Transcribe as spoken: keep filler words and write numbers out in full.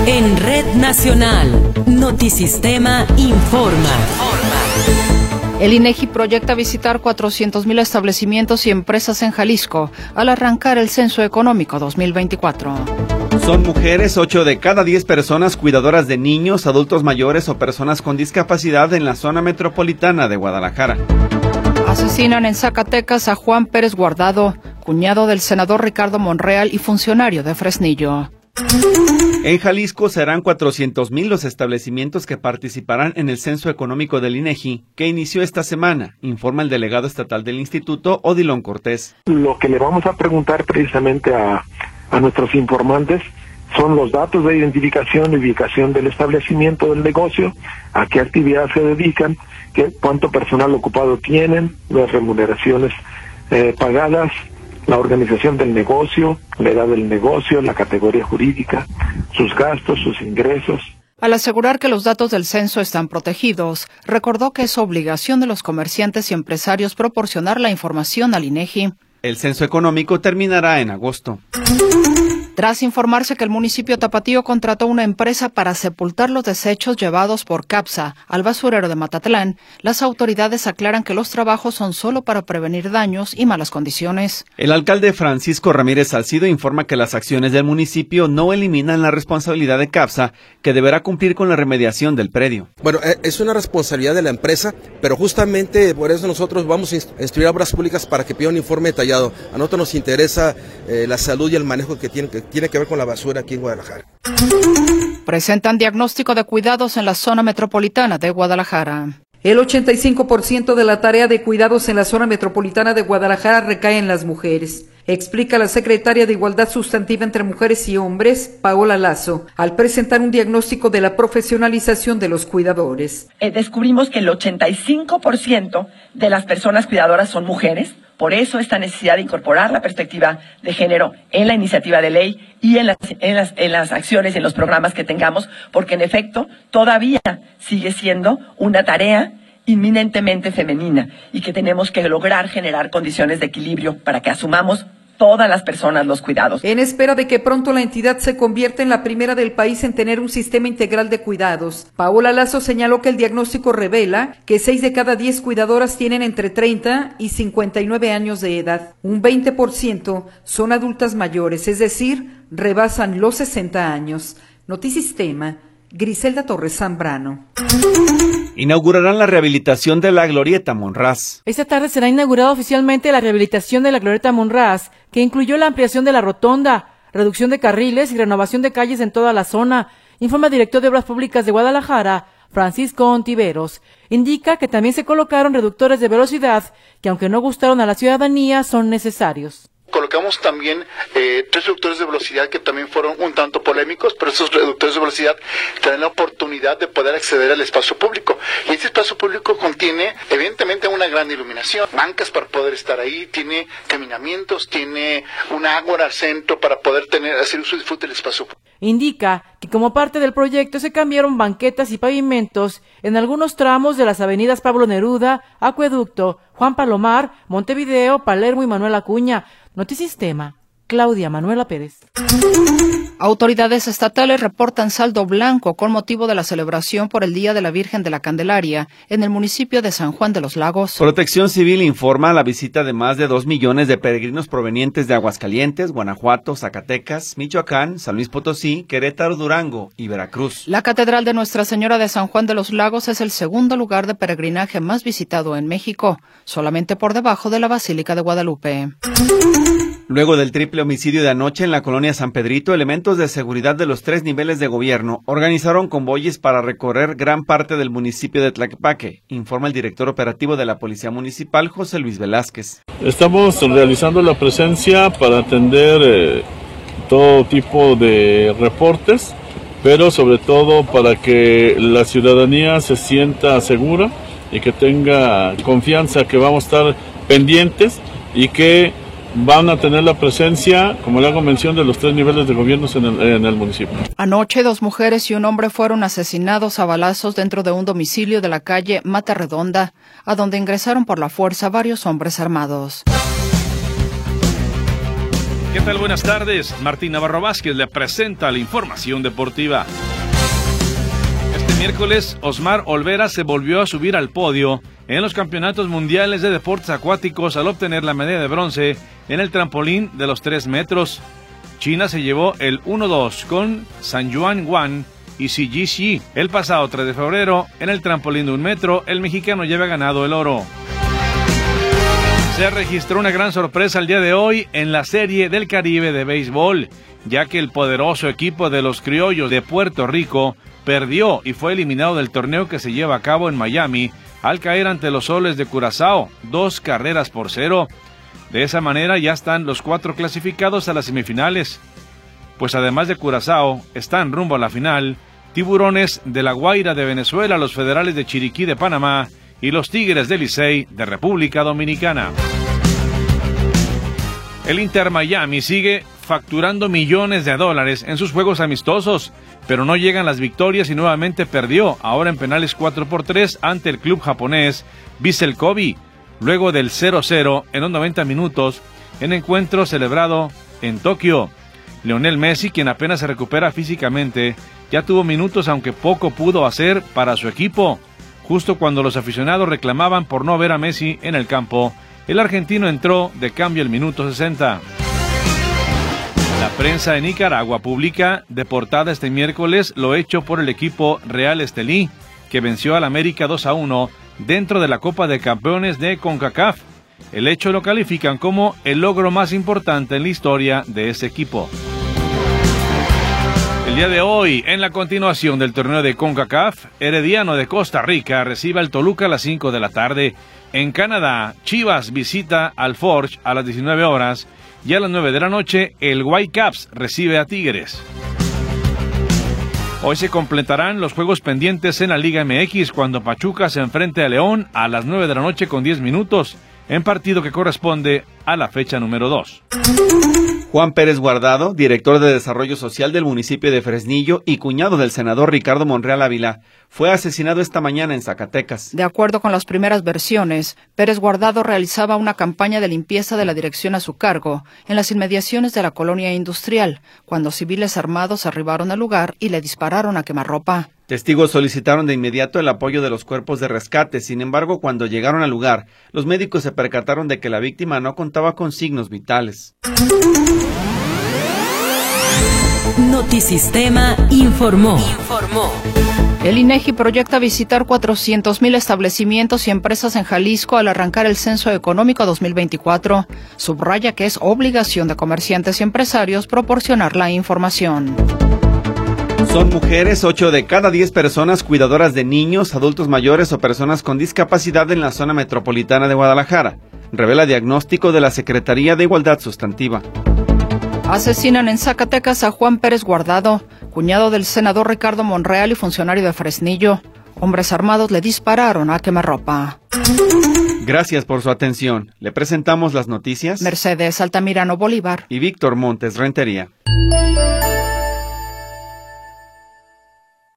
En Red Nacional, Notisistema informa. El INEGI proyecta visitar cuatrocientos mil establecimientos y empresas en Jalisco al arrancar el Censo Económico dos mil veinticuatro. Son mujeres, ocho de cada diez personas cuidadoras de niños, adultos mayores o personas con discapacidad en la zona metropolitana de Guadalajara. Asesinan en Zacatecas a Juan Pérez Guardado, cuñado del senador Ricardo Monreal y funcionario de Fresnillo. En Jalisco serán cuatrocientos mil los establecimientos que participarán en el Censo Económico del INEGI, que inició esta semana, informa el delegado estatal del instituto, Odilon Cortés. Lo que le vamos a preguntar precisamente a, a nuestros informantes son los datos de identificación y ubicación del establecimiento del negocio, a qué actividad se dedican, qué, cuánto personal ocupado tienen, las remuneraciones eh, pagadas, la organización del negocio, la edad del negocio, la categoría jurídica, sus gastos, sus ingresos. Al asegurar que los datos del censo están protegidos, recordó que es obligación de los comerciantes y empresarios proporcionar la información al INEGI. El censo económico terminará en agosto. Tras informarse que el municipio Tapatío contrató una empresa para sepultar los desechos llevados por CAPSA al basurero de Matatlán, las autoridades aclaran que los trabajos son solo para prevenir daños y malas condiciones. El alcalde Francisco Ramírez Salcido informa que las acciones del municipio no eliminan la responsabilidad de CAPSA, que deberá cumplir con la remediación del predio. Bueno, es una responsabilidad de la empresa, pero justamente por eso nosotros vamos a instruir a obras públicas para que pida un informe detallado. A nosotros nos interesa eh, la salud y el manejo que tiene que tiene que ver con la basura aquí en Guadalajara. Presentan diagnóstico de cuidados en la zona metropolitana de Guadalajara. El ochenta y cinco por ciento de la tarea de cuidados en la zona metropolitana de Guadalajara recae en las mujeres, explica la secretaria de Igualdad Sustantiva entre Mujeres y Hombres, Paola Lazo, al presentar un diagnóstico de la profesionalización de los cuidadores. Eh, descubrimos que el ochenta y cinco por ciento de las personas cuidadoras son mujeres. Por eso esta necesidad de incorporar la perspectiva de género en la iniciativa de ley y en las, en las, en las acciones, en los programas que tengamos, porque en efecto todavía sigue siendo una tarea inminentemente femenina y que tenemos que lograr generar condiciones de equilibrio para que asumamos todas las personas los cuidados. En espera de que pronto la entidad se convierta en la primera del país en tener un sistema integral de cuidados, Paola Lazo señaló que el diagnóstico revela que seis de cada diez cuidadoras tienen entre treinta y cincuenta y nueve años de edad. Un veinte por ciento son adultas mayores, es decir, rebasan los sesenta años. Notisistema, Griselda Torres Zambrano. Inaugurarán la rehabilitación de la Glorieta Monraz. Esta tarde será inaugurada oficialmente la rehabilitación de la Glorieta Monraz, que incluyó la ampliación de la rotonda, reducción de carriles y renovación de calles en toda la zona, informa el director de Obras Públicas de Guadalajara, Francisco Ontiveros. Indica que también se colocaron reductores de velocidad, que aunque no gustaron a la ciudadanía, son necesarios. Colocamos también eh, tres reductores de velocidad que también fueron un tanto polémicos, pero esos reductores de velocidad te dan la oportunidad de poder acceder al espacio público. Y este espacio público contiene, evidentemente, una gran iluminación, bancas para poder estar ahí, tiene caminamientos, tiene un ágora al centro para poder tener, hacer uso y disfrute del espacio público. Indica que como parte del proyecto se cambiaron banquetas y pavimentos en algunos tramos de las avenidas Pablo Neruda, Acueducto, Juan Palomar, Montevideo, Palermo y Manuel Acuña. Notisistema, Claudia Manuela Pérez. Autoridades estatales reportan saldo blanco con motivo de la celebración por el Día de la Virgen de la Candelaria en el municipio de San Juan de los Lagos. Protección Civil informa la visita de más de dos millones de peregrinos provenientes de Aguascalientes, Guanajuato, Zacatecas, Michoacán, San Luis Potosí, Querétaro, Durango y Veracruz. La Catedral de Nuestra Señora de San Juan de los Lagos es el segundo lugar de peregrinaje más visitado en México, solamente por debajo de la Basílica de Guadalupe. Luego del triple homicidio de anoche en la colonia San Pedrito, elementos de seguridad de los tres niveles de gobierno organizaron convoyes para recorrer gran parte del municipio de Tlaquepaque, informa el director operativo de la Policía Municipal, José Luis Velázquez. Estamos realizando la presencia para atender eh, todo tipo de reportes, pero sobre todo para que la ciudadanía se sienta segura y que tenga confianza que vamos a estar pendientes y que van a tener la presencia, como le hago mención, de los tres niveles de gobiernos en el, en el municipio. Anoche, dos mujeres y un hombre fueron asesinados a balazos dentro de un domicilio de la calle Mata Redonda, a donde ingresaron por la fuerza varios hombres armados. ¿Qué tal? Buenas tardes. Martín Navarro Vázquez le presenta la información deportiva. Este miércoles, Osmar Olvera se volvió a subir al podio en los campeonatos mundiales de deportes acuáticos al obtener la medalla de bronce en el trampolín de los tres metros. China se llevó el uno dos con San Yuan Wan y Xi Ji. El pasado tres de febrero, en el trampolín de un metro, el mexicano ya había ganado el oro. Se registró una gran sorpresa el día de hoy en la Serie del Caribe de béisbol, ya que el poderoso equipo de los Criollos de Puerto Rico perdió y fue eliminado del torneo que se lleva a cabo en Miami al caer ante los Soles de Curazao, dos carreras por cero. De esa manera ya están los cuatro clasificados a las semifinales, pues además de Curazao están rumbo a la final Tiburones de La Guaira de Venezuela, los Federales de Chiriquí de Panamá y los Tigres del Licey de República Dominicana. El Inter Miami sigue facturando millones de dólares en sus juegos amistosos, pero no llegan las victorias y nuevamente perdió, ahora en penales cuatro por tres ante el club japonés Vissel Kobe, luego del cero cero en los noventa minutos en encuentro celebrado en Tokio. Lionel Messi, quien apenas se recupera físicamente, ya tuvo minutos aunque poco pudo hacer para su equipo. Justo cuando los aficionados reclamaban por no ver a Messi en el campo, el argentino entró de cambio al minuto sesenta. La prensa de Nicaragua publica de portada este miércoles lo hecho por el equipo Real Estelí, que venció al América dos a uno dentro de la Copa de Campeones de CONCACAF. El hecho lo califican como el logro más importante en la historia de ese equipo. El día de hoy, en la continuación del torneo de CONCACAF, Herediano de Costa Rica recibe al Toluca a las cinco de la tarde. En Canadá, Chivas visita al Forge a las diecinueve horas y a las nueve de la noche, el Whitecaps recibe a Tigres. Hoy se completarán los juegos pendientes en la Liga M X cuando Pachuca se enfrente a León a las nueve de la noche con diez minutos, en partido que corresponde a la fecha número dos. Juan Pérez Guardado, director de Desarrollo Social del municipio de Fresnillo y cuñado del senador Ricardo Monreal Ávila, fue asesinado esta mañana en Zacatecas. De acuerdo con las primeras versiones, Pérez Guardado realizaba una campaña de limpieza de la dirección a su cargo en las inmediaciones de la colonia industrial, cuando civiles armados arribaron al lugar y le dispararon a quemarropa. Testigos solicitaron de inmediato el apoyo de los cuerpos de rescate. Sin embargo, cuando llegaron al lugar, los médicos se percataron de que la víctima no contaba con signos vitales. Notisistema informó. Informó. El INEGI proyecta visitar cuatrocientos mil establecimientos y empresas en Jalisco al arrancar el Censo Económico dos mil veinticuatro. Subraya que es obligación de comerciantes y empresarios proporcionar la información. Son mujeres, ocho de cada diez personas cuidadoras de niños, adultos mayores o personas con discapacidad en la zona metropolitana de Guadalajara, revela diagnóstico de la Secretaría de Igualdad Sustantiva. Asesinan en Zacatecas a Juan Pérez Guardado, cuñado del senador Ricardo Monreal y funcionario de Fresnillo. Hombres armados le dispararon a quemarropa. Gracias por su atención. Le presentamos las noticias. Mercedes Altamirano Bolívar y Víctor Montes Rentería.